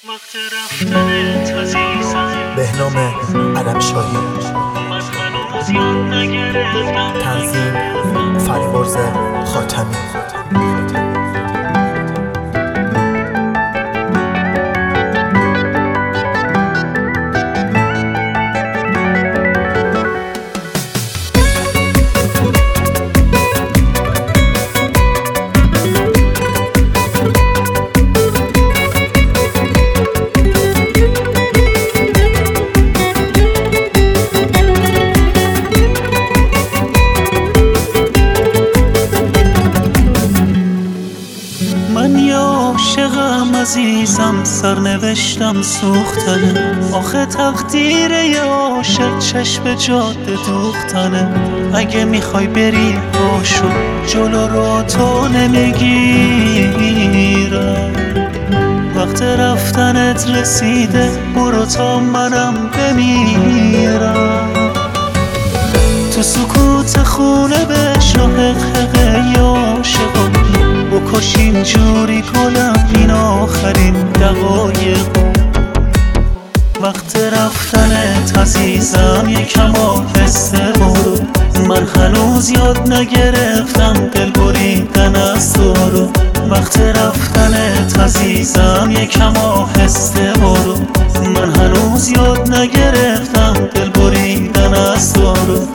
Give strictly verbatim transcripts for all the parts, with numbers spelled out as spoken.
وقت رفتنت عزیزم بهنام علمشاهی، من هنوز یاد نگرفتم. تنظیم فریبرز خاتمی. من یه عاشقم عزیزم، سرنوشتم سوختنه. آخه تقدیر یه عاشق چشم جاده دوختنه. اگه میخوای بری باشو جلو رو تو نمیگیرم. وقت رفتنت رسیده، برو تا منم بمیرم. تو سکوت خونه بشنو حقحقه ی عاشقم، بکش اینجوری گلم این آخرین دقایق. وقت رفتنت عزیزم یکم آهسته برو، من هنوز یاد نگرفتم دل بریدن از تو رو. وقت رفتنت عزیزم یکم آهسته برو، من هنوز یاد نگرفتم دل بریدن از تو رو.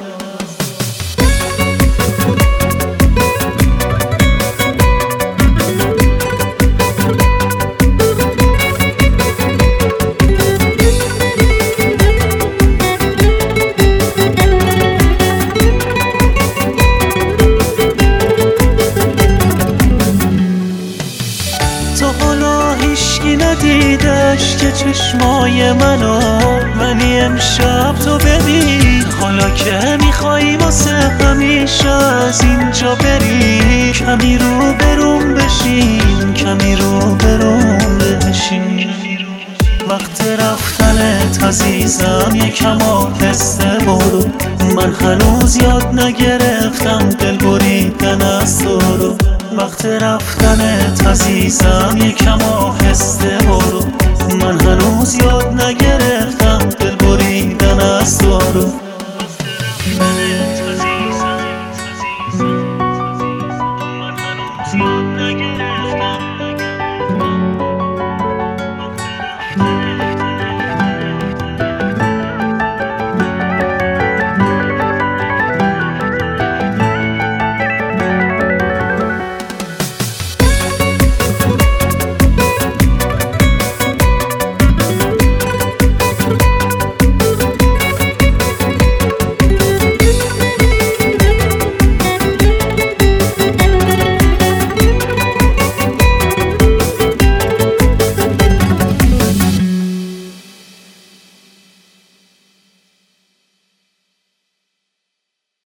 هیشکی ندیدش که چشمای منو، ولی امشب تو ببین. حالا که میخوایی واسه همیشه از اینجا بری، کمی رو بروم بشین، کمی رو بروم بشین. وقت رفتنت عزیزم یکم آهسته برو، من هنوز یاد نگرفتم دل بریدن از تو رو. وقت رفتنت عزیزم یکم